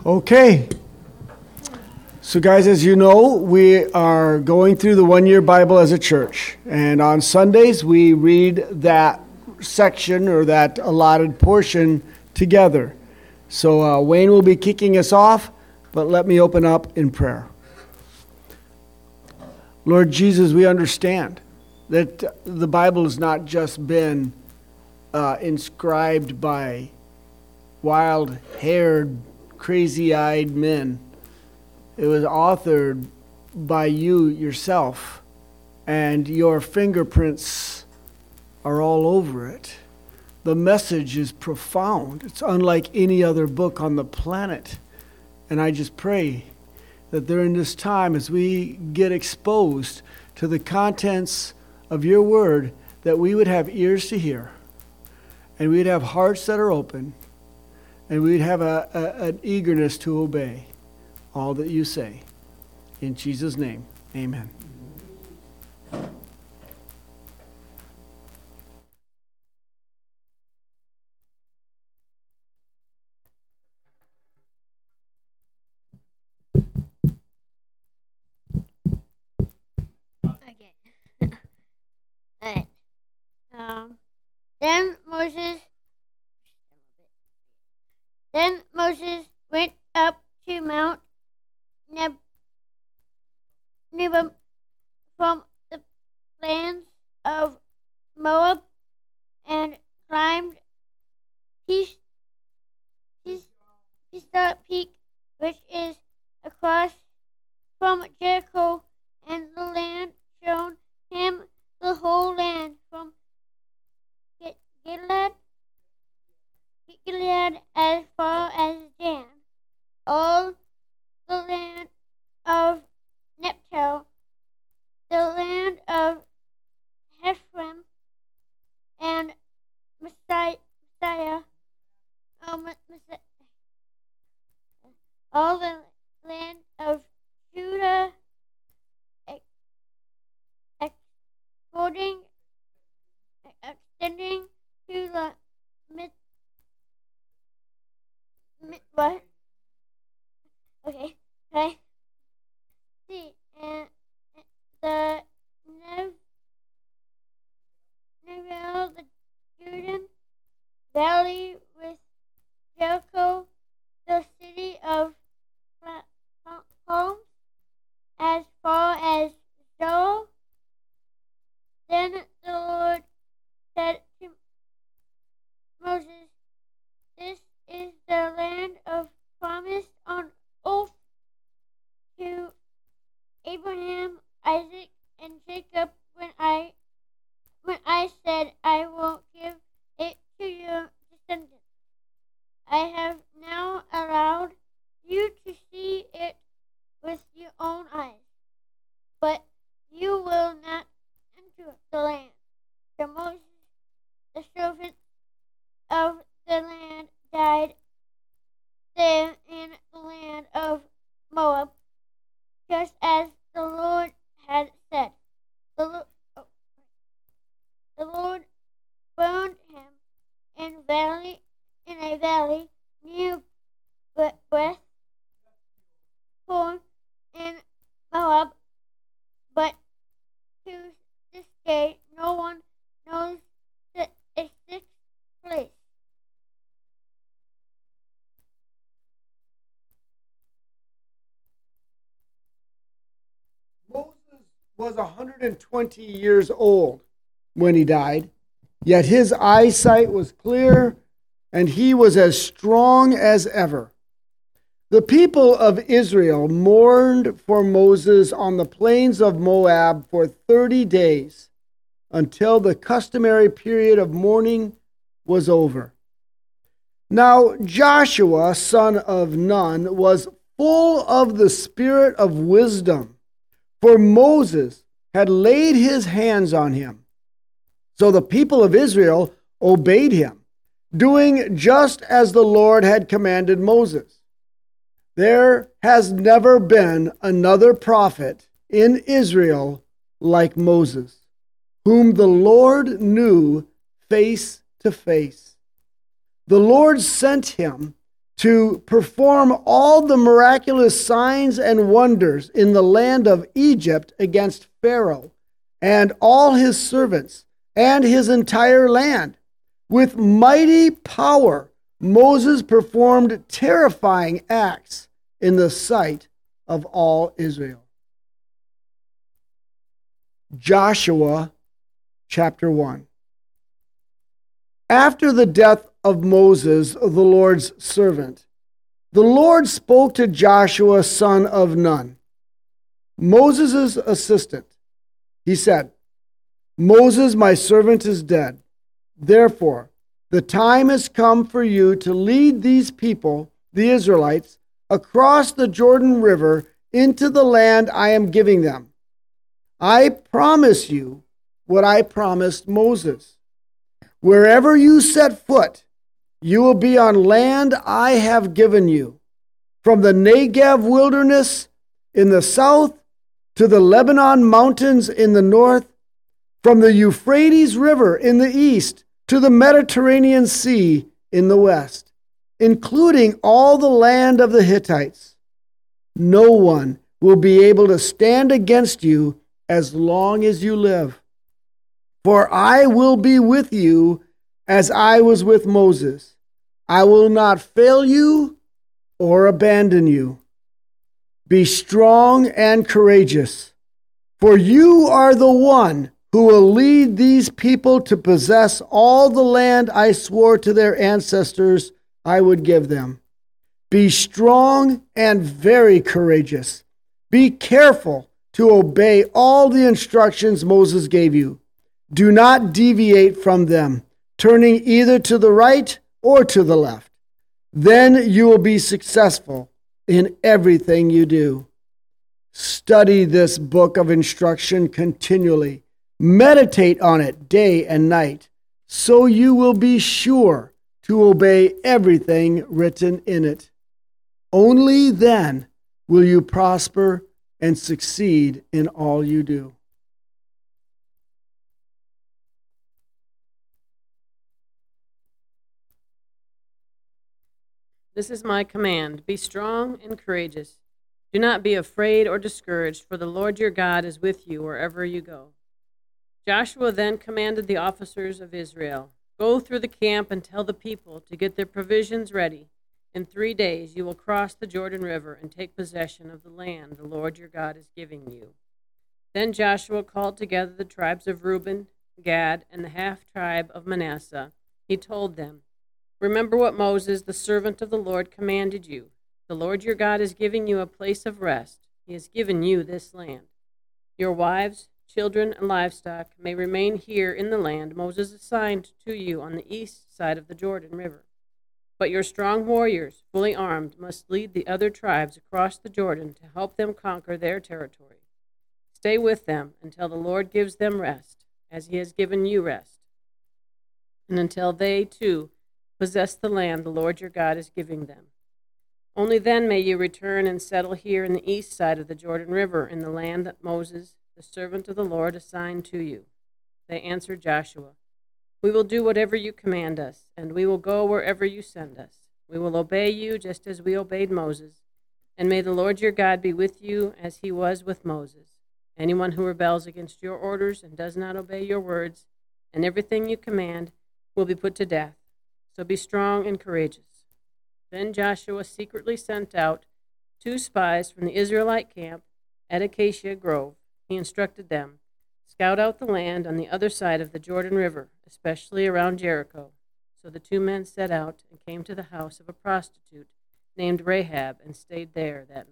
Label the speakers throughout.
Speaker 1: Okay. So guys, as you know, we are going through the one-year Bible as a church. And on Sundays, we read that section or that allotted portion together. So Wayne will be kicking us off, but let me open up in prayer. Lord Jesus, we understand that the Bible has not just been inscribed by wild-haired, crazy-eyed men. It was authored by you yourself, and your fingerprints are all over it. The message is profound. It's unlike any other book on the planet. And I just pray that during this time, as we get exposed to the contents of your word, that we would have ears to hear, and we'd have hearts that are open, and we'd have an eagerness to obey all that you say. In Jesus' name, amen.
Speaker 2: Okay. All right. Then Moses went up to Mount Nebo from the plains of Moab and climbed Pisgah Peak, which is across from Jericho, and the land shown him the whole land from Gilead as far as Dan, all the land of Naphtali, the land of Ephraim, and Messiah, all the land of Judah, extending to the what? Okay, right. See, and the Nevel, the Jordan Valley with Jericho, the city of Palms, as far as Zoar. Then the Lord said to Moses, "This is the land of promise on oath to Abraham, Isaac, and Jacob when I said I will give it to your descendants. I have now allowed you to see it with your own eyes, but you will not enter the land." So Moses, the servant of the land, died there in the land of Moab, just as the Lord had said. The Lord burned him in a valley near Beth Peor in Moab, but to this day no one knows a sixth place.
Speaker 1: Moses was 120 years old when he died, yet his eyesight was clear and he was as strong as ever. The people of Israel mourned for Moses on the plains of Moab for 30 days until the customary period of mourning was over. Now Joshua, son of Nun, was full of the spirit of wisdom, for Moses had laid his hands on him. So the people of Israel obeyed him, doing just as the Lord had commanded Moses. There has never been another prophet in Israel like Moses, whom the Lord knew face to face. The Lord sent him to perform all the miraculous signs and wonders in the land of Egypt against Pharaoh and all his servants and his entire land. With mighty power, Moses performed terrifying acts in the sight of all Israel. Joshua chapter 1. After the death of Moses, the Lord's servant, the Lord spoke to Joshua, son of Nun, Moses' assistant. He said, Moses, my servant, is dead. Therefore, the time has come for you to lead these people, the Israelites, across the Jordan River into the land I am giving them. I promise you what I promised Moses. Wherever you set foot, you will be on land I have given you, from the Negev wilderness in the south to the Lebanon mountains in the north, from the Euphrates River in the east to the Mediterranean Sea in the west, including all the land of the Hittites. No one will be able to stand against you as long as you live. For I will be with you as I was with Moses. I will not fail you or abandon you. Be strong and courageous, for you are the one who will lead these people to possess all the land I swore to their ancestors I would give them. Be strong and very courageous. Be careful to obey all the instructions Moses gave you. Do not deviate from them, turning either to the right or to the left. Then you will be successful in everything you do. Study this book of instruction continually. Meditate on it day and night, so you will be sure to obey everything written in it. Only then will you prosper and succeed in all you do.
Speaker 3: This is my command. Be strong and courageous. Do not be afraid or discouraged, for the Lord your God is with you wherever you go. Joshua then commanded the officers of Israel, Go through the camp and tell the people to get their provisions ready. In 3 days you will cross the Jordan River and take possession of the land the Lord your God is giving you. Then Joshua called together the tribes of Reuben, Gad, and the half-tribe of Manasseh. He told them, Remember what Moses, the servant of the Lord, commanded you. The Lord your God is giving you a place of rest. He has given you this land. Your wives, children, and livestock may remain here in the land Moses assigned to you on the east side of the Jordan River. But your strong warriors, fully armed, must lead the other tribes across the Jordan to help them conquer their territory. Stay with them until the Lord gives them rest, as he has given you rest, and until they, too, possess the land the Lord your God is giving them. Only then may you return and settle here in the east side of the Jordan River in the land that Moses, the servant of the Lord, assigned to you. They answered Joshua, We will do whatever you command us, and we will go wherever you send us. We will obey you just as we obeyed Moses, and may the Lord your God be with you as he was with Moses. Anyone who rebels against your orders and does not obey your words and everything you command will be put to death. So be strong and courageous. Then Joshua secretly sent out 2 spies from the Israelite camp at Acacia Grove. He instructed them, Scout out the land on the other side of the Jordan River, especially around Jericho. So the 2 men set out and came to the house of a prostitute named Rahab and stayed there that night.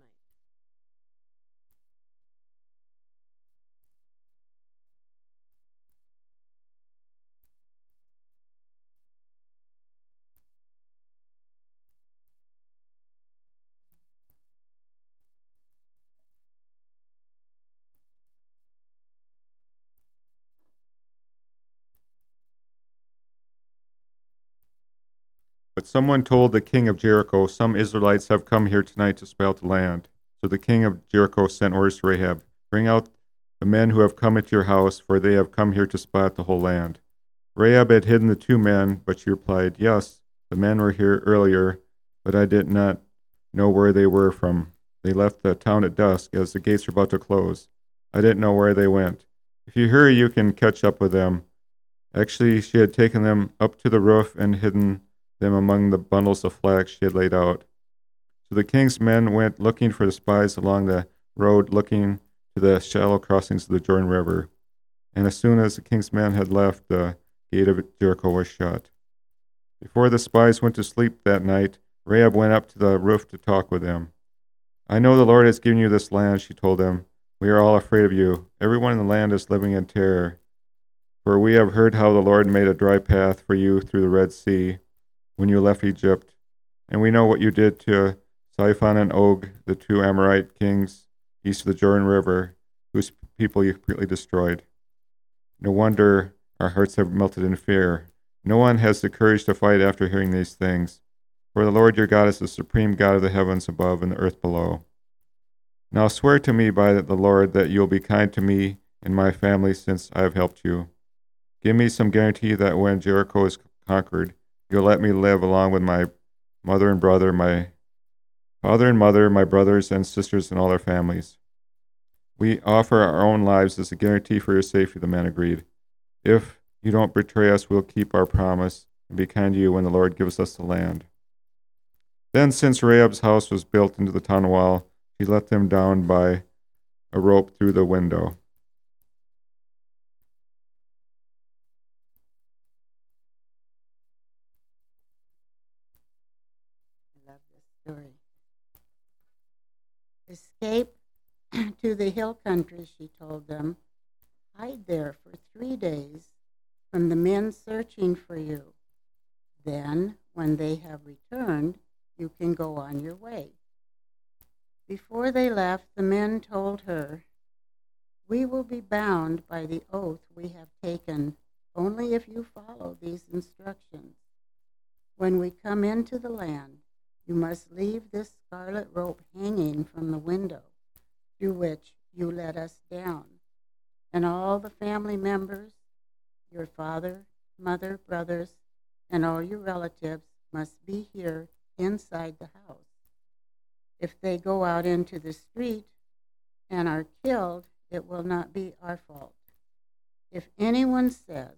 Speaker 4: But someone told the king of Jericho, Some Israelites have come here tonight to spy out the land. So the king of Jericho sent orders to Rahab, Bring out the men who have come into your house, for they have come here to spy out the whole land. Rahab had hidden the 2 men, but she replied, Yes, the men were here earlier, but I did not know where they were from. They left the town at dusk as the gates were about to close. I didn't know where they went. If you hurry, you can catch up with them. Actually, she had taken them up to the roof and hidden them among the bundles of flax she had laid out. So the king's men went looking for the spies along the road, looking to the shallow crossings of the Jordan River. And as soon as the king's men had left, the gate of Jericho was shut. Before the spies went to sleep that night, Rahab went up to the roof to talk with them. I know the Lord has given you this land, she told them. We are all afraid of you. Everyone in the land is living in terror. For we have heard how the Lord made a dry path for you through the Red Sea when you left Egypt. And we know what you did to Siphon and Og, the two Amorite kings east of the Jordan River, whose people you completely destroyed. No wonder our hearts have melted in fear. No one has the courage to fight after hearing these things. For the Lord your God is the supreme God of the heavens above and the earth below. Now swear to me by the Lord that you will be kind to me and my family since I have helped you. Give me some guarantee that when Jericho is conquered, you'll let me live along with my mother and brother, my father and mother, my brothers and sisters, and all their families. We offer our own lives as a guarantee for your safety, the man agreed. If you don't betray us, we'll keep our promise and be kind to you when the Lord gives us the land. Then, since Rahab's house was built into the town wall, she let them down by a rope through the window.
Speaker 5: I love this story. Escape to the hill country, she told them. Hide there for 3 days from the men searching for you. Then, when they have returned, you can go on your way. Before they left, the men told her, we will be bound by the oath we have taken only if you follow these instructions. When we come into the land, you must leave this scarlet rope hanging from the window through which you let us down. And all the family members, your father, mother, brothers, and all your relatives must be here inside the house. If they go out into the street and are killed, it will not be our fault. If anyone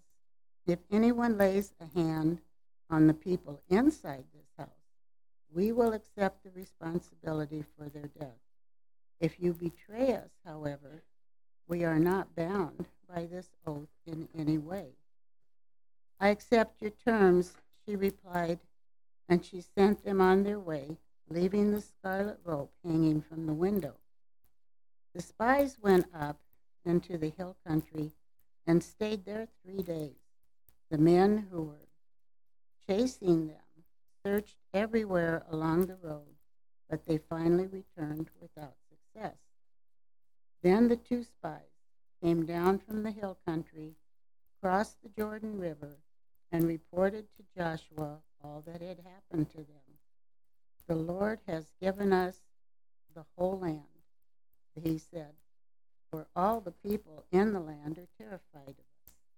Speaker 5: lays a hand on the people inside this house, we will accept the responsibility for their death. If you betray us, however, we are not bound by this oath in any way. I accept your terms, she replied, and she sent them on their way, leaving the scarlet rope hanging from the window. The spies went up into the hill country and stayed there 3 days. The men who were chasing them searched everywhere along the road, but they finally returned without success. Then the 2 spies came down from the hill country, crossed the Jordan River, and reported to Joshua all that had happened to them. The Lord has given us the whole land, he said, for all the people in the land are terrified of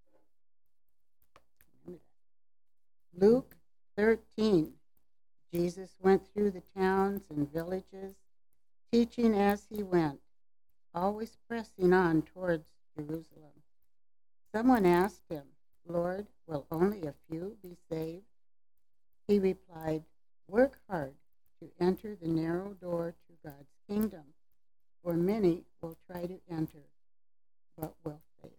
Speaker 5: us. Luke 13. Jesus went through the towns and villages, teaching as he went, always pressing on towards Jerusalem. Someone asked him, Lord, will only a few be saved? He replied, work hard to enter the narrow door to God's kingdom, for many will try to enter, but will fail.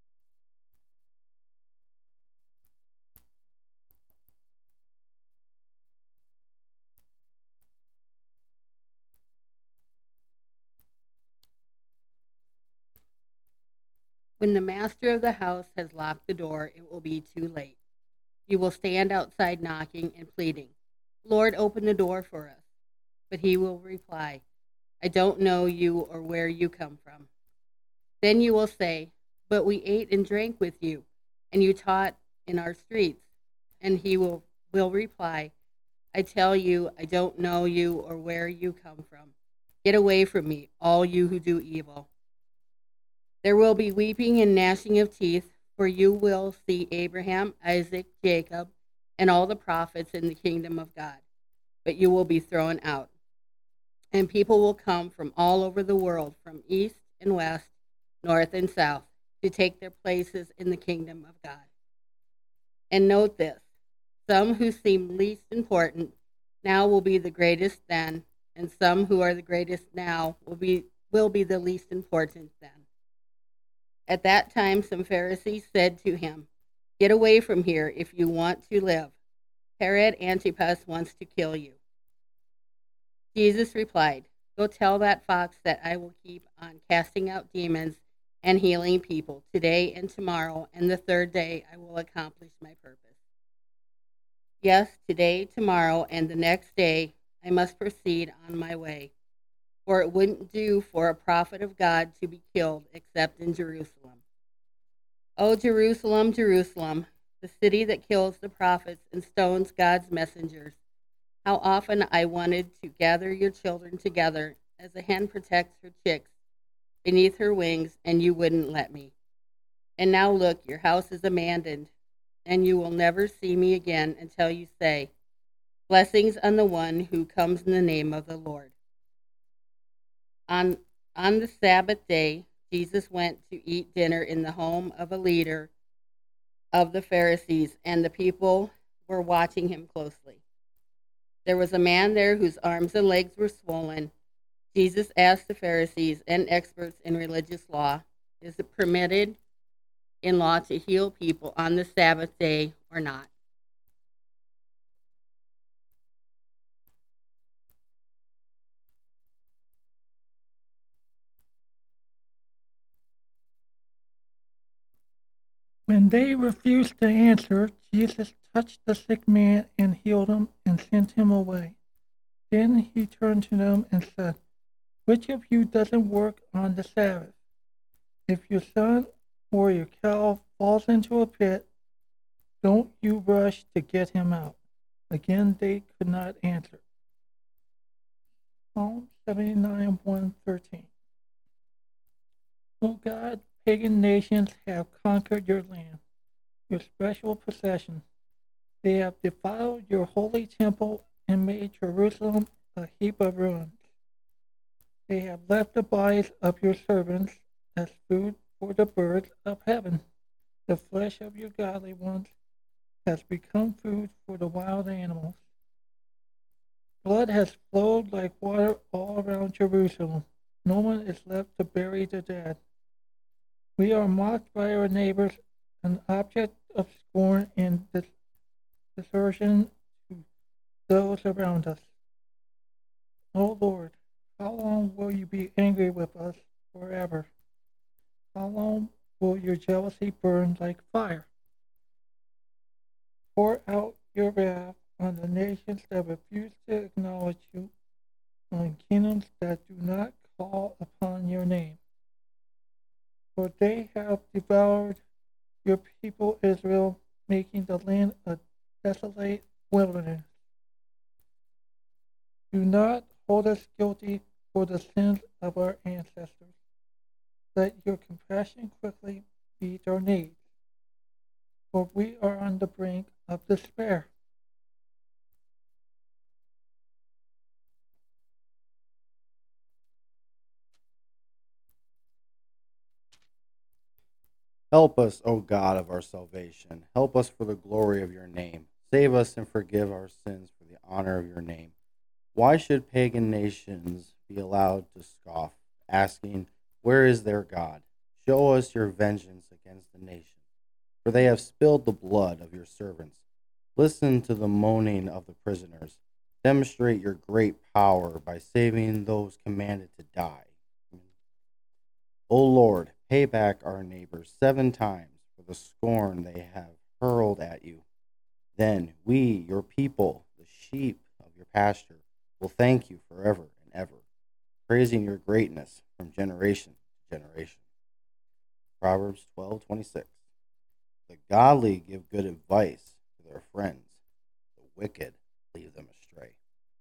Speaker 6: When the master of the house has locked the door, it will be too late. You will stand outside knocking and pleading, Lord, open the door for us. But he will reply, I don't know you or where you come from. Then you will say, but we ate and drank with you, and you taught in our streets. And he will reply, I tell you, I don't know you or where you come from. Get away from me, all you who do evil. There will be weeping and gnashing of teeth, for you will see Abraham, Isaac, Jacob, and all the prophets in the kingdom of God. but you will be thrown out. And people will come from all over the world, from east and west, north and south, to take their places in the kingdom of God. And note this, some who seem least important now will be the greatest then, and some who are the greatest now will be the least important then. At that time, some Pharisees said to him, "Get away from here if you want to live. Herod Antipas wants to kill you." Jesus replied, "Go tell that fox that I will keep on casting out demons and healing people today and tomorrow, and the third day I will accomplish my purpose." Yes, today, tomorrow, and the next day I must proceed on my way, for it wouldn't do for a prophet of God to be killed except in Jerusalem. Oh, Jerusalem, Jerusalem, the city that kills the prophets and stones God's messengers. How often I wanted to gather your children together as a hen protects her chicks beneath her wings, and you wouldn't let me. And now look, your house is abandoned, and you will never see me again until you say, "Blessings on the one who comes in the name of the Lord." On the Sabbath day, Jesus went to eat dinner in the home of a leader of the Pharisees, and the people were watching him closely. There was a man there whose arms and legs were swollen. Jesus asked the Pharisees and experts in religious law, "Is it permitted in law to heal people on the Sabbath day or not?"
Speaker 7: When they refused to answer, Jesus touched the sick man and healed him and sent him away. Then he turned to them and said, "Which of you doesn't work on the Sabbath? If your son or your cow falls into a pit, don't you rush to get him out?" Again, they could not answer. Psalm 79, 1-13. O God, pagan nations have conquered your land, your special possession. They have defiled your holy temple and made Jerusalem a heap of ruins. They have left the bodies of your servants as food for the birds of heaven. The flesh of your godly ones has become food for the wild animals. Blood has flowed like water all around Jerusalem. No one is left to bury the dead. We are mocked by our neighbors, an object of scorn and desertion to those around us. O Lord, how long will you be angry with us forever? How long will your jealousy burn like fire? Pour out your wrath on the nations that refuse to acknowledge you, on kingdoms that do not call upon your name. For they have devoured your people Israel, making the land a desolate wilderness. Do not hold us guilty for the sins of our ancestors. Let your compassion quickly meet our needs, for we are on the brink of despair.
Speaker 8: Help us, O God of our salvation. Help us for the glory of your name. Save us and forgive our sins for the honor of your name. Why should pagan nations be allowed to scoff, asking, "Where is their God?" Show us your vengeance against the nations, for they have spilled the blood of your servants. Listen to the moaning of the prisoners. Demonstrate your great power by saving those commanded to die. O Lord, pay back our neighbors 7 times for the scorn they have hurled at you. Then we, your people, the sheep of your pasture, will thank you forever and ever, praising your greatness from generation to generation. Proverbs 12:26. The godly give good advice to their friends. The wicked lead them astray.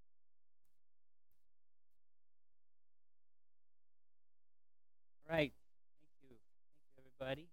Speaker 9: All right. Thank you. Thank you, everybody.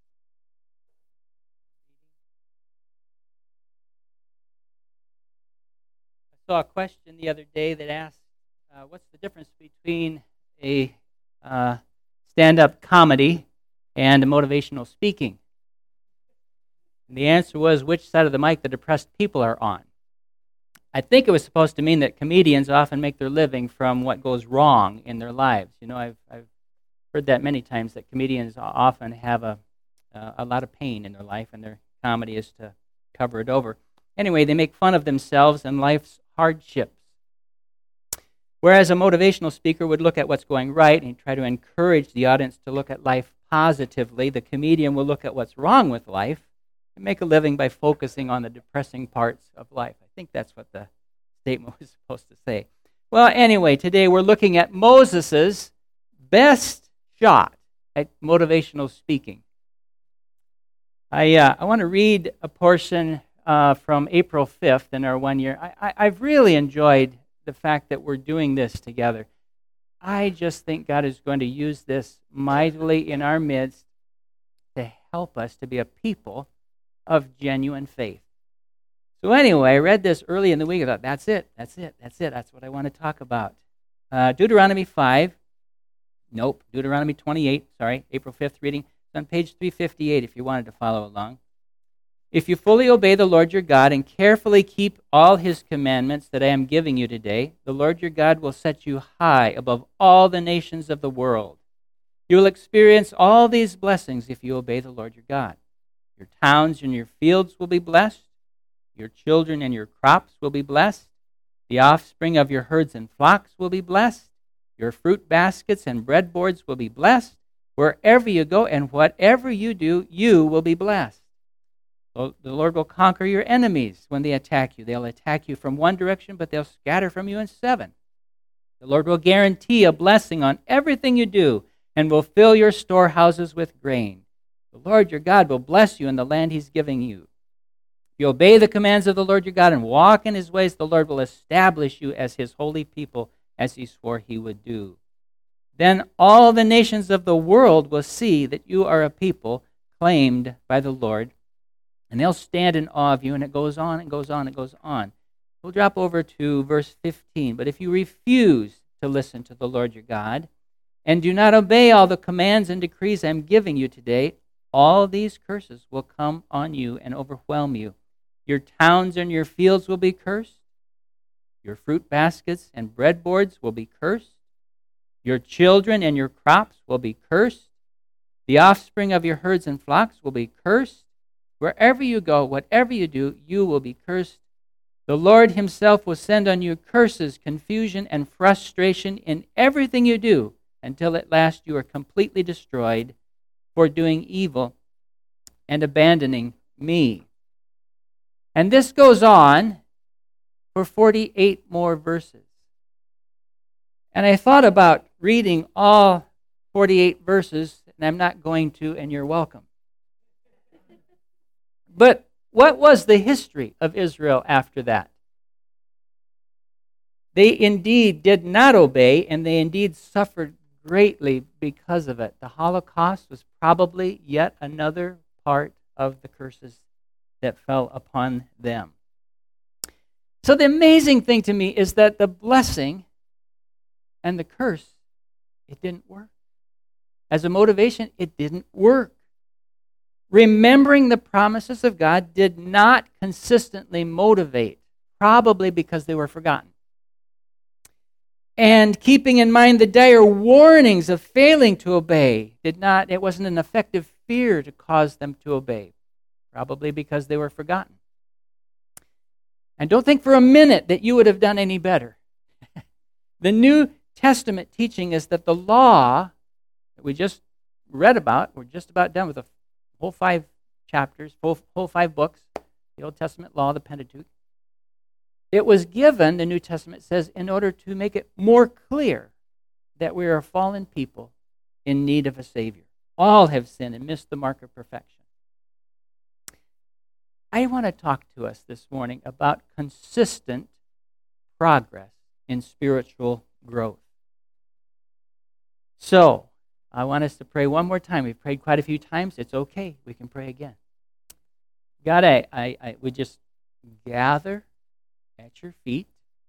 Speaker 9: saw a question the other day that asked, what's the difference between a stand-up comedy and a motivational speaking? And the answer was which side of the mic the depressed people are on. I think it was supposed to mean that comedians often make their living from what goes wrong in their lives. You know, I've heard that many times, that comedians often have a lot of pain in their life, and their comedy is to cover it over. Anyway, they make fun of themselves and life's hardships. Whereas a motivational speaker would look at what's going right and try to encourage the audience to look at life positively, the comedian will look at what's wrong with life and make a living by focusing on the depressing parts of life. I think that's what the statement was supposed to say. Well, anyway, today we're looking at Moses's best shot at motivational speaking. I want to read a portion from April 5th in our 1 year. I've really enjoyed the fact that we're doing this together. I just think God is going to use this mightily in our midst to help us to be a people of genuine faith. So anyway, I read this early in the week. I thought, that's it. That's what I want to talk about. Deuteronomy 28, April 5th reading. It's on page 358 if you wanted to follow along. If you fully obey the Lord your God and carefully keep all his commandments that I am giving you today, the Lord your God will set you high above all the nations of the world. You will experience all these blessings if you obey the Lord your God. Your towns and your fields will be blessed. Your children and your crops will be blessed. The offspring of your herds and flocks will be blessed. Your fruit baskets and breadboards will be blessed. Wherever you go and whatever you do, you will be blessed. So the Lord will conquer your enemies when they attack you. They'll attack you from one direction, but they'll scatter from you in seven. The Lord will guarantee a blessing on everything you do and will fill your storehouses with grain. The Lord your God will bless you in the land he's giving you. If you obey the commands of the Lord your God and walk in his ways, the Lord will establish you as his holy people, as he swore he would do. Then all the nations of the world will see that you are a people claimed by the Lord, and they'll stand in awe of you. And it goes on and goes on and goes on. We'll drop over to verse 15. But if you refuse to listen to the Lord your God and do not obey all the commands and decrees I'm giving you today, all these curses will come on you and overwhelm you. Your towns and your fields will be cursed. Your fruit baskets and breadboards will be cursed. Your children and your crops will be cursed. The offspring of your herds and flocks will be cursed. Wherever you go, whatever you do, you will be cursed. The Lord himself will send on you curses, confusion, and frustration in everything you do, until at last you are completely destroyed for doing evil and abandoning me. And this goes on for 48 more verses. And I thought about reading all 48 verses, and I'm not going to, and you're welcome. But what was the history of Israel after that? They indeed did not obey, and they indeed suffered greatly because of it. The Holocaust was probably yet another part of the curses that fell upon them. So the amazing thing to me is that the blessing and the curse, it didn't work. As a motivation, it didn't work. Remembering the promises of God did not consistently motivate, probably because they were forgotten. And keeping in mind the dire warnings of failing to obey it wasn't an effective fear to cause them to obey, probably because they were forgotten. And don't think for a minute that you would have done any better. The New Testament teaching is that the law that we just read about, we're just about done with the whole 5 chapters, whole 5 books, the Old Testament law, the Pentateuch. It was given, the New Testament says, in order to make it more clear that we are a fallen people in need of a Savior. All have sinned and missed the mark of perfection. I want to talk to us this morning about consistent progress in spiritual growth. So, I want us to pray one more time. We've prayed quite a few times. It's okay. We can pray again. God, we just gather at your feet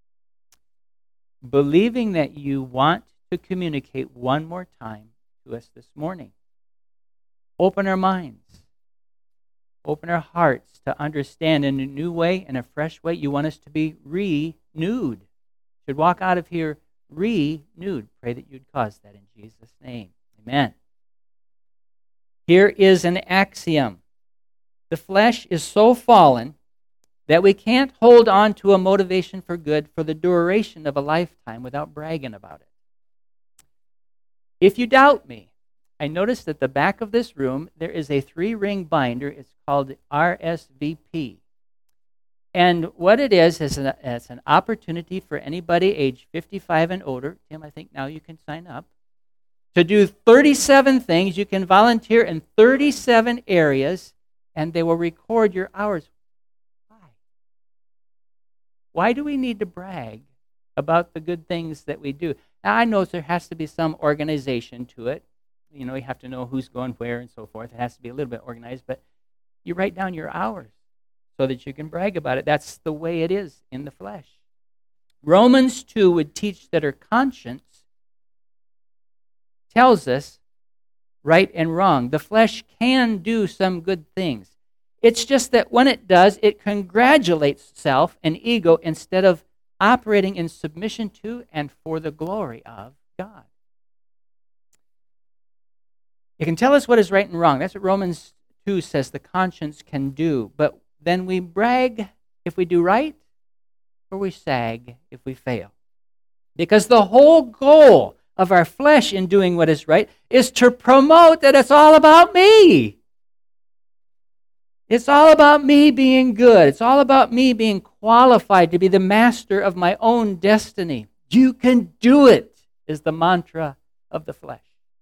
Speaker 9: believing that you want to communicate one more time to us this morning. Open our minds. Open our hearts to understand in a new way, in a fresh way. You want us to be renewed. Should walk out of here renewed. Pray that you'd cause that in Jesus' name. Amen. Here is an axiom. The flesh is so fallen that we can't hold on to a motivation for good for the duration of a lifetime without bragging about it. If you doubt me, I noticed at the back of this room there is a 3-ring binder. It's called RSVP. And what it is it's an opportunity for anybody age 55 and older. Tim, I think now you can sign up. To do 37 things. You can volunteer in 37 areas, and they will record your hours. Why? Why do we need to brag about the good things that we do? Now, I know there has to be some organization to it. You know, you have to know who's going where and so forth. It has to be a little bit organized, but you write down your hours so that you can brag about it. That's the way it is in the flesh. Romans 2 would teach that our conscience tells us right and wrong. The flesh can do some good things. It's just that when it does, it congratulates self and ego instead of operating in submission to and for the glory of God. It can tell us what is right and wrong. That's what Romans 2 says the conscience can do. But then we brag if we do right, or we sag if we fail. Because the whole goal of our flesh in doing what is right is to promote that it's all about me. It's all about me being good. It's all about me being qualified to be the master of my own destiny. You can do it, is the mantra of the flesh.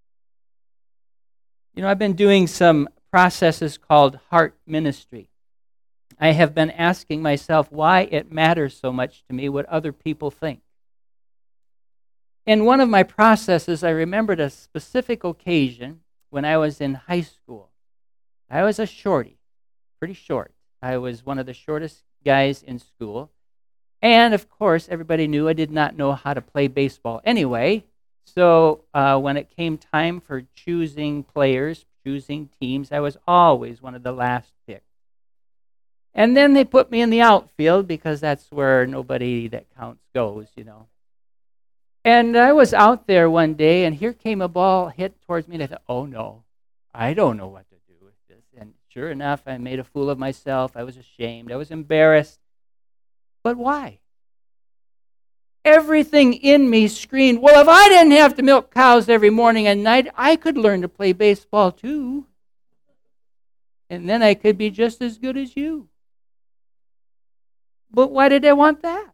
Speaker 9: You know, I've been doing some processes called heart ministry. I have been asking myself why it matters so much to me what other people think. In one of my processes, I remembered a specific occasion when I was in high school. I was a shorty, pretty short. I was one of the shortest guys in school. And, of course, everybody knew I did not know how to play baseball anyway. So when it came time for choosing players, choosing teams, I was always one of the last picked. And then they put me in the outfield because that's where nobody that counts goes, you know. And I was out there one day, and here came a ball hit towards me, and I thought, oh no, I don't know what to do with this. And sure enough, I made a fool of myself. I was ashamed. I was embarrassed. But why? Everything in me screamed, well, if I didn't have to milk cows every morning and night, I could learn to play baseball too. And then I could be just as good as you. But why did I want that?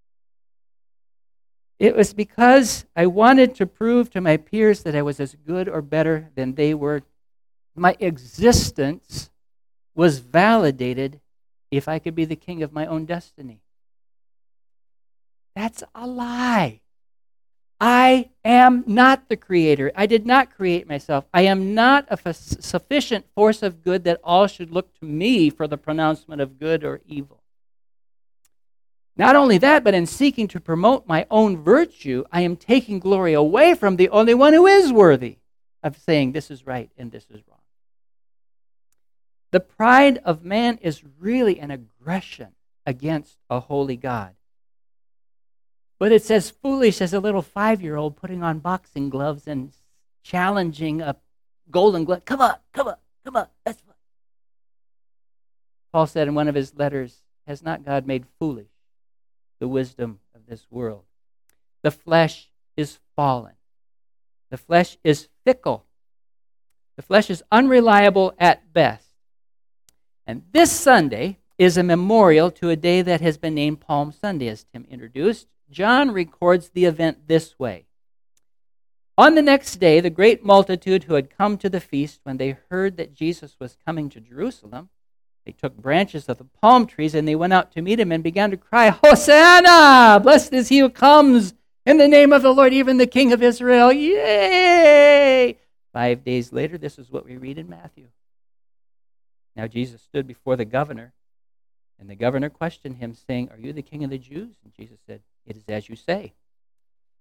Speaker 9: It was because I wanted to prove to my peers that I was as good or better than they were. My existence was validated if I could be the king of my own destiny. That's a lie. I am not the creator. I did not create myself. I am not a sufficient force of good that all should look to me for the pronouncement of good or evil. Not only that, but in seeking to promote my own virtue, I am taking glory away from the only one who is worthy of saying this is right and this is wrong. The pride of man is really an aggression against a holy God. But it's as foolish as a little 5-year-old putting on boxing gloves and challenging a golden glove. Come on, that's fine. Paul said in one of his letters, has not God made foolish the wisdom of this world? The flesh is fallen. The flesh is fickle. The flesh is unreliable at best. And this Sunday is a memorial to a day that has been named Palm Sunday, as Tim introduced. John records the event this way. On the next day, the great multitude who had come to the feast, when they heard that Jesus was coming to Jerusalem, they took branches of the palm trees and they went out to meet him and began to cry, Hosanna! Blessed is he who comes in the name of the Lord, even the King of Israel. Yay! 5 days later, this is what we read in Matthew. Now Jesus stood before the governor, and the governor questioned him, saying, are you the king of the Jews? And Jesus said, it is as you say.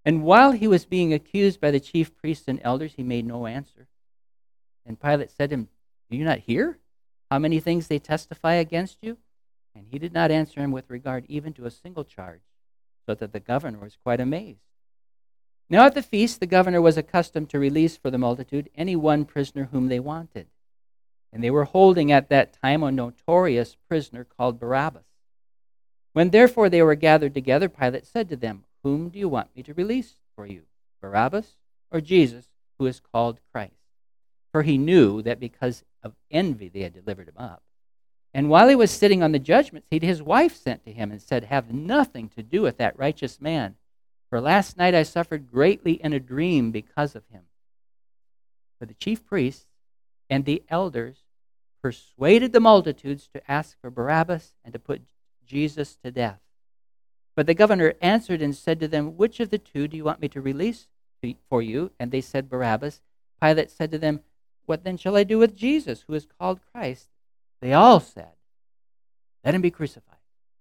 Speaker 9: And while he was being accused by the chief priests and elders, he made no answer. And Pilate said to him, "Do you not hear how many things they testify against you?" And he did not answer him with regard even to a single charge, so that the governor was quite amazed. Now at the feast, the governor was accustomed to release for the multitude any one prisoner whom they wanted. And they were holding at that time a notorious prisoner called Barabbas. When therefore they were gathered together, Pilate said to them, "Whom do you want me to release for you, Barabbas or Jesus, who is called Christ?" For he knew that because of envy they had delivered him up. And while he was sitting on the judgment seat, his wife sent to him and said, "Have nothing to do with that righteous man, for last night I suffered greatly in a dream because of him." But the chief priests and the elders persuaded the multitudes to ask for Barabbas and to put Jesus to death. But the governor answered and said to them, "Which of the two do you want me to release for you?" And they said, "Barabbas." Pilate said to them, "What then shall I do with Jesus, who is called Christ?" They all said, "Let him be crucified."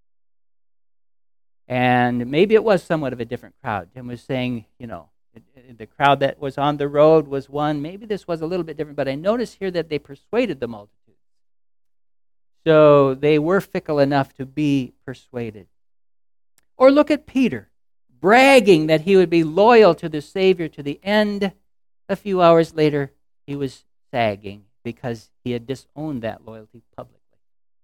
Speaker 9: And maybe it was somewhat of a different crowd. Tim was saying, the crowd that was on the road was one. Maybe this was a little bit different, but I notice here that they persuaded the multitude. So they were fickle enough to be persuaded. Or look at Peter, bragging that he would be loyal to the Savior to the end. A few hours later, he was sagging because he had disowned that loyalty publicly.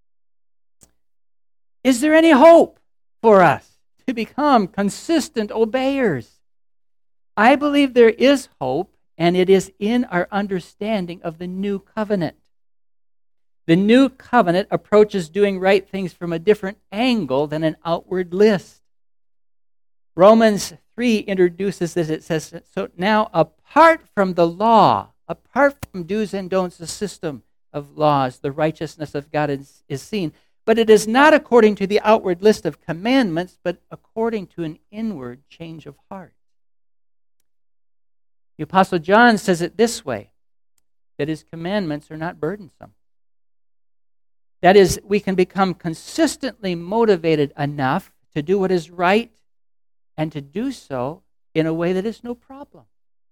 Speaker 9: Is there any hope for us to become consistent obeyers? I believe there is hope, and it is in our understanding of the new covenant. The new covenant approaches doing right things from a different angle than an outward list. Romans 3 introduces this. It says, "So now apart from the law, apart from do's and don'ts, the system of laws, the righteousness of God is seen. But it is not according to the outward list of commandments, but according to an inward change of heart." The Apostle John says it this way, that his commandments are not burdensome. That is, we can become consistently motivated enough to do what is right and to do so in a way that is no problem.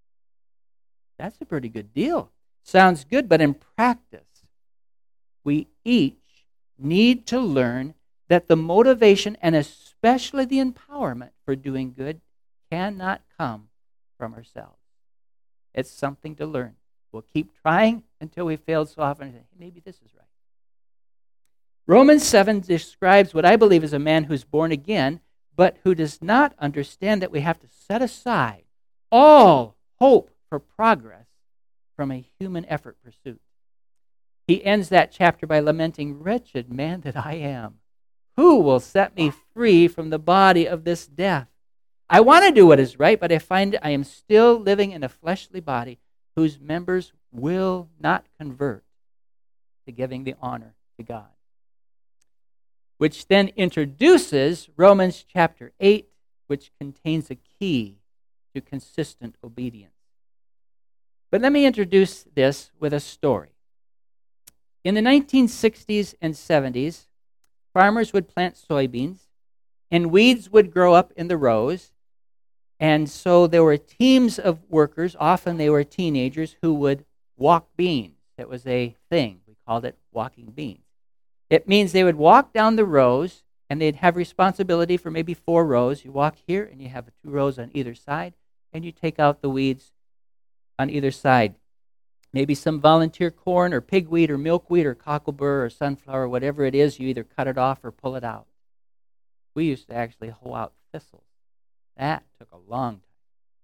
Speaker 9: That's a pretty good deal. Sounds good, but in practice, we each need to learn that the motivation and especially the empowerment for doing good cannot come from ourselves. It's something to learn. We'll keep trying until we fail so often and say, "Hey, maybe this is right." Romans 7 describes what I believe is a man who's born again, but who does not understand that we have to set aside all hope for progress from a human effort pursuit. He ends that chapter by lamenting, "Wretched man that I am, who will set me free from the body of this death? I want to do what is right, but I find I am still living in a fleshly body whose members will not convert to giving the honor to God." Which then introduces Romans chapter 8, which contains a key to consistent obedience. But let me introduce this with a story. In the 1960s and 70s, farmers would plant soybeans, and weeds would grow up in the rows. And so there were teams of workers, often they were teenagers, who would walk beans. That was a thing. We called it walking beans. It means they would walk down the rows, and they'd have responsibility for maybe 4 rows. You walk here, and you have 2 rows on either side, and you take out the weeds on either side. Maybe some volunteer corn or pigweed or milkweed or cocklebur or sunflower, whatever it is, you either cut it off or pull it out. We used to actually hoe out thistles. That took a long time.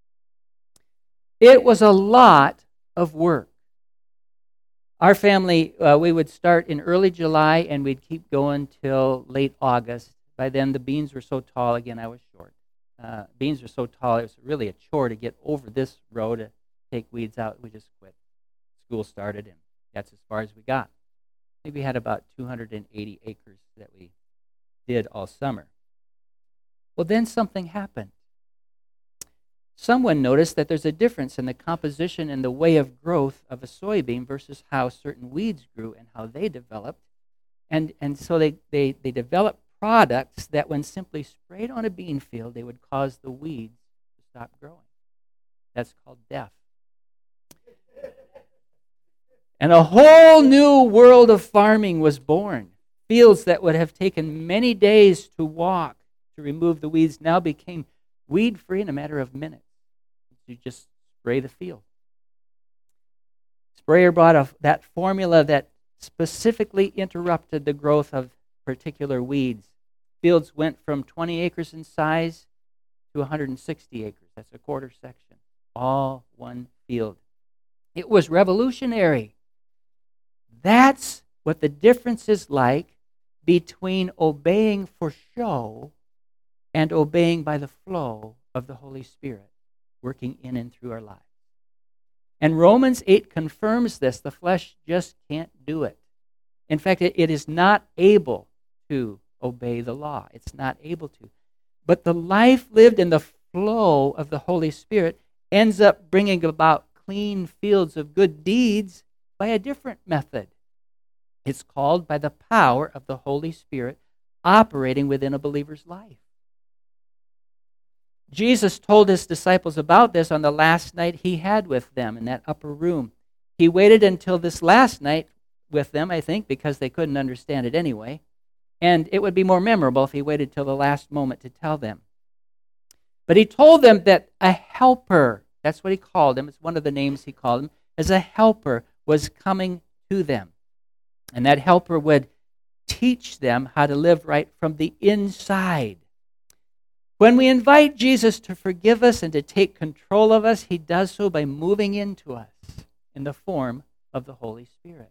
Speaker 9: It was a lot of work. Our family, we would start in early July and we'd keep going till late August. By then the beans were so tall, again, I was short. Beans were so tall, it was really a chore to get over this row to take weeds out. We just quit. School started, and that's as far as we got. I think we had about 280 acres that we did all summer. Well, then something happened. Someone noticed that there's a difference in the composition and the way of growth of a soybean versus how certain weeds grew and how they developed. And so they developed products that when simply sprayed on a bean field, they would cause the weeds to stop growing. That's called death. And a whole new world of farming was born. Fields that would have taken many days to walk to remove the weeds now became weed-free in a matter of minutes. You just spray the field. Sprayer brought that formula that specifically interrupted the growth of particular weeds. Fields went from 20 acres in size to 160 acres. That's a quarter section. All one field. It was revolutionary. That's what the difference is like between obeying for show and obeying by the flow of the Holy Spirit working in and through our lives. And Romans 8 confirms this. The flesh just can't do it. In fact, it is not able to obey the law. It's not able to. But the life lived in the flow of the Holy Spirit ends up bringing about clean fields of good deeds by a different method. It's called by the power of the Holy Spirit operating within a believer's life. Jesus told his disciples about this on the last night he had with them in that upper room. He waited until this last night with them, I think, because they couldn't understand it anyway. And it would be more memorable if he waited till the last moment to tell them. But he told them that a helper, that's what he called him, it's one of the names he called him, as a helper was coming to them. And that helper would teach them how to live right from the inside. When we invite Jesus to forgive us and to take control of us, he does so by moving into us in the form of the Holy Spirit.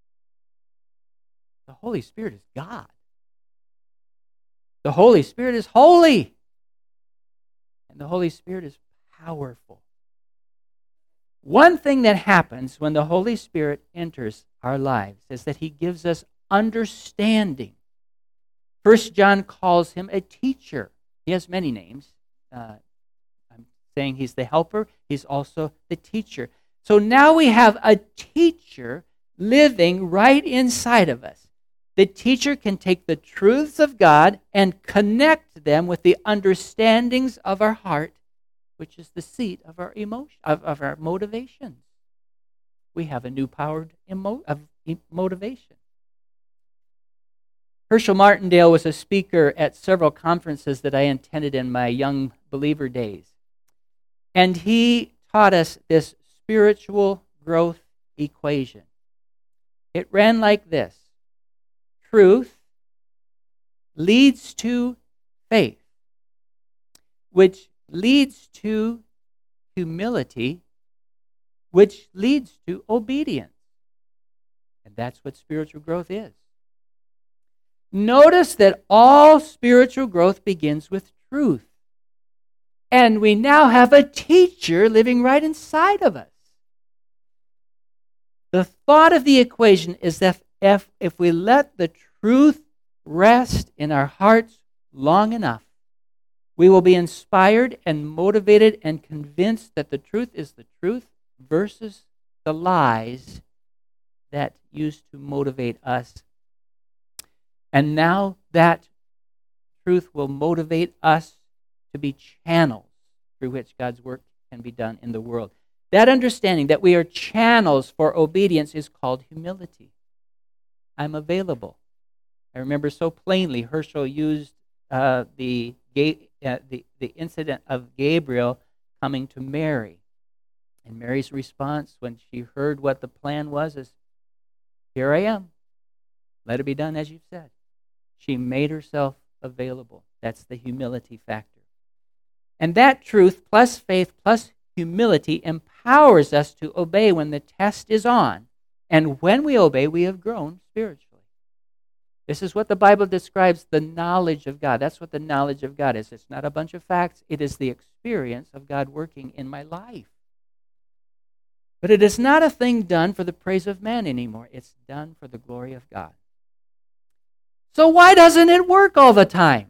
Speaker 9: The Holy Spirit is God. The Holy Spirit is holy. And the Holy Spirit is powerful. One thing that happens when the Holy Spirit enters our lives is that he gives us understanding. 1 John calls him a teacher. He has many names. I'm saying he's the helper. He's also the teacher. So now we have a teacher living right inside of us. The teacher can take the truths of God and connect them with the understandings of our heart, which is the seat of our emotion, of our motivations. We have a new powered motivation. Herschel Martindale was a speaker at several conferences that I attended in my young believer days. And he taught us this spiritual growth equation. It ran like this. Truth leads to faith, which leads to humility, which leads to obedience. And that's what spiritual growth is. Notice that all spiritual growth begins with truth. And we now have a teacher living right inside of us. The thought of the equation is that if we let the truth rest in our hearts long enough, we will be inspired and motivated and convinced that the truth is the truth versus the lies that used to motivate us. And now that truth will motivate us to be channels through which God's work can be done in the world. That understanding that we are channels for obedience is called humility. I'm available. I remember so plainly Herschel used the incident of Gabriel coming to Mary. And Mary's response when she heard what the plan was is, "Here I am. Let it be done as you've said." She made herself available. That's the humility factor. And that truth plus faith plus humility empowers us to obey when the test is on. And when we obey, we have grown spiritually. This is what the Bible describes the knowledge of God. That's what the knowledge of God is. It's not a bunch of facts. It is the experience of God working in my life. But it is not a thing done for the praise of man anymore. It's done for the glory of God. So why doesn't it work all the time?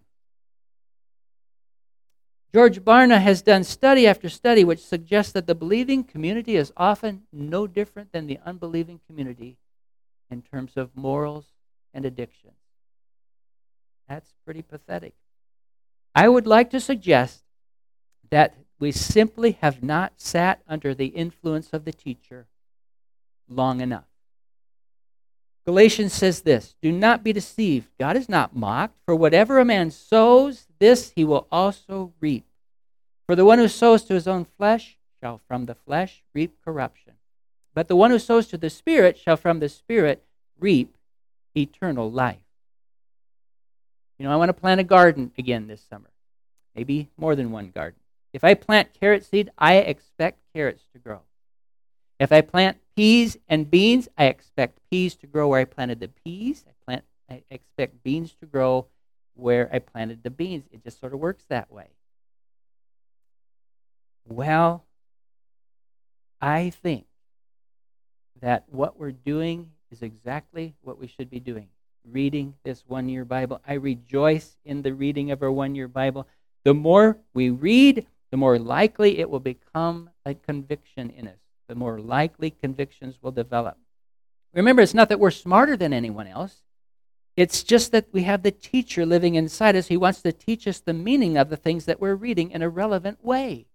Speaker 9: George Barna has done study after study which suggests that the believing community is often no different than the unbelieving community in terms of morals and addictions. That's pretty pathetic. I would like to suggest that We simply have not sat under the influence of the teacher long enough. Galatians says this, do not be deceived. God is not mocked. For whatever a man sows, this he will also reap. For the one who sows to his own flesh shall from the flesh reap corruption. But the one who sows to the Spirit shall from the Spirit reap eternal life. You know, I want to plant a garden again this summer. Maybe more than one garden. If I plant carrot seed, I expect carrots to grow. If I plant peas and beans, I expect peas to grow where I planted the peas. I expect beans to grow where I planted the beans. It just sort of works that way. Well, I think that what we're doing is exactly what we should be doing. Reading this one-year Bible. I rejoice in the reading of our one-year Bible. The more we read, the more likely it will become a conviction in us. The more likely convictions will develop. Remember, it's not that we're smarter than anyone else. It's just that we have the teacher living inside us. He wants to teach us the meaning of the things that we're reading in a relevant way.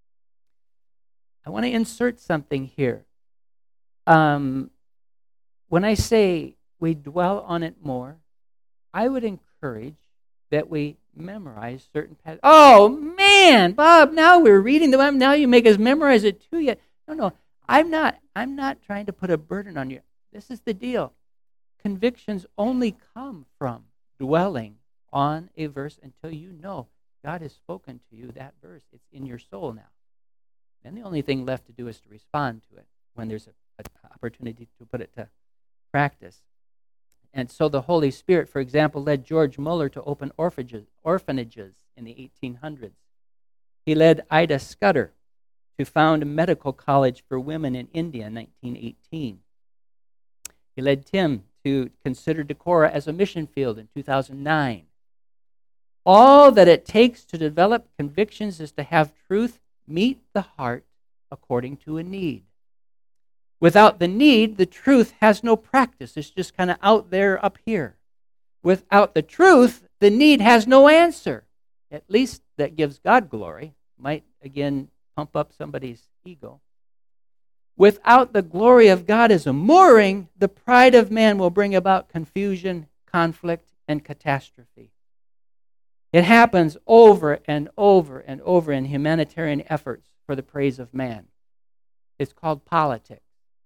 Speaker 9: I want to insert something here. When I say we dwell on it more, I would encourage that we memorize certain passages. Oh, man, Bob, now we're reading the Bible. Now you make us memorize it too yet. No, I'm not trying to put a burden on you. This is the deal. Convictions only come from dwelling on a verse until you know God has spoken to you that verse. It's in your soul now. Then the only thing left to do is to respond to it when there's an opportunity to put it to practice. And so the Holy Spirit, for example, led George Muller to open orphanages in the 1800s. He led Ida Scudder to found a medical college for women in India in 1918. He led Tim to consider Decorah as a mission field in 2009. All that it takes to develop convictions is to have truth meet the heart according to a need. Without the need, the truth has no practice. It's just kind of out there up here. Without the truth, the need has no answer. At least that gives God glory. Might, again, pump up somebody's ego. Without the glory of God as a mooring, the pride of man will bring about confusion, conflict, and catastrophe. It happens over and over and over in humanitarian efforts for the praise of man. It's called politics.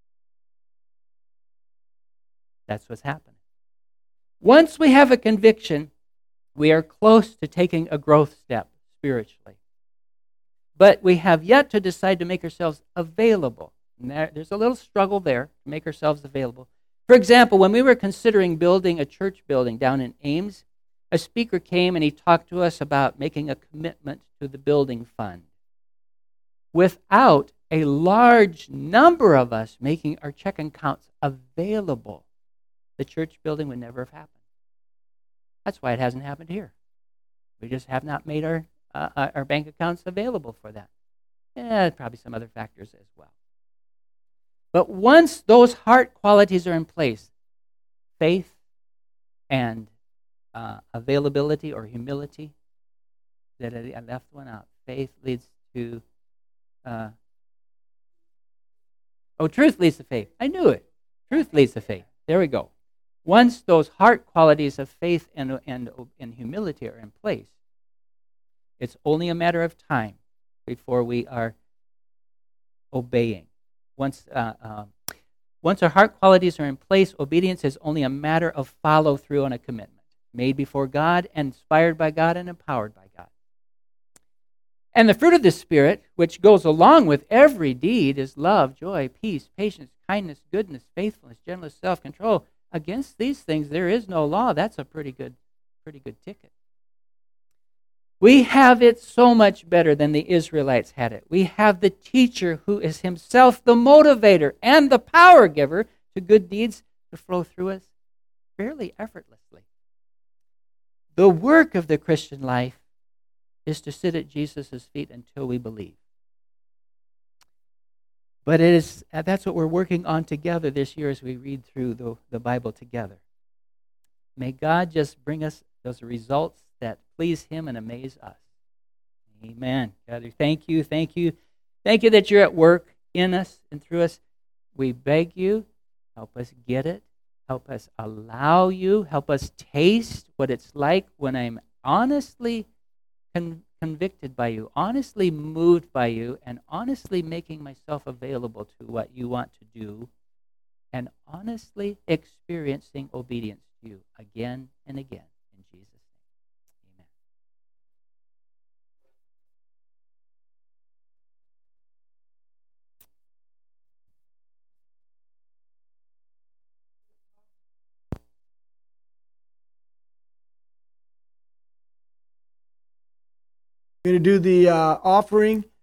Speaker 9: That's what's happening. Once we have a conviction, we are close to taking a growth step spiritually. But we have yet to decide to make ourselves available. And there's a little struggle there to make ourselves available. For example, when we were considering building a church building down in Ames, a speaker came and he talked to us about making a commitment to the building fund. Without a large number of us making our checking accounts available, the church building would never have happened. That's why it hasn't happened here. We just have not made our bank accounts available for that. Probably some other factors as well. But once those heart qualities are in place, faith and availability or humility, that I left one out. Faith leads to... truth leads to faith. I knew it. Truth leads to faith. There we go. Once those heart qualities of faith and humility are in place, it's only a matter of time before we are obeying. Once our heart qualities are in place, obedience is only a matter of follow-through on a commitment made before God, inspired by God, and empowered by God. And the fruit of the Spirit, which goes along with every deed, is love, joy, peace, patience, kindness, goodness, faithfulness, gentleness, self-control. Against these things there is no law. That's a pretty good ticket. We have it so much better than the Israelites had it. We have the teacher who is himself the motivator and the power giver to good deeds to flow through us fairly effortlessly. The work of the Christian life is to sit at Jesus' feet until we believe. But that's what we're working on together this year as we read through the Bible together. May God just bring us those results that please Him and amaze us. Amen. God, thank you, thank you. Thank you that you're at work in us and through us. We beg you, help us get it. Help us allow you. Help us taste what it's like when I'm honestly convicted by you, honestly moved by you, and honestly making myself available to what you want to do, and honestly experiencing obedience to you again and again. In Jesus' name, amen.
Speaker 1: We're going to do the offering.